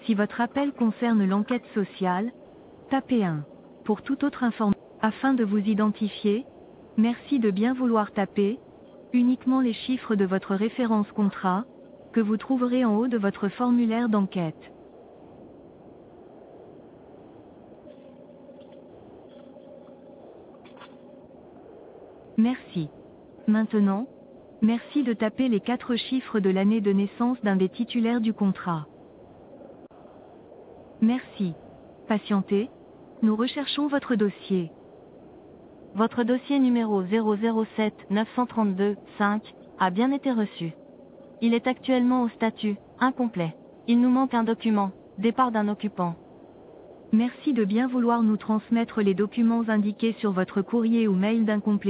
Si votre appel concerne l'enquête sociale, tapez 1. Pour toute autre information, afin de vous identifier, merci de bien vouloir taper uniquement les chiffres de votre référence contrat, que vous trouverez en haut de votre formulaire d'enquête. Merci. Maintenant, merci de taper les 4 chiffres de l'année de naissance d'un des titulaires du contrat. Merci. Patientez, nous recherchons votre dossier. Votre dossier numéro 007 932 5 a bien été reçu. Il est actuellement au statut incomplet. Il nous manque un document, départ d'un occupant. Merci de bien vouloir nous transmettre les documents indiqués sur votre courrier ou mail d'incomplet.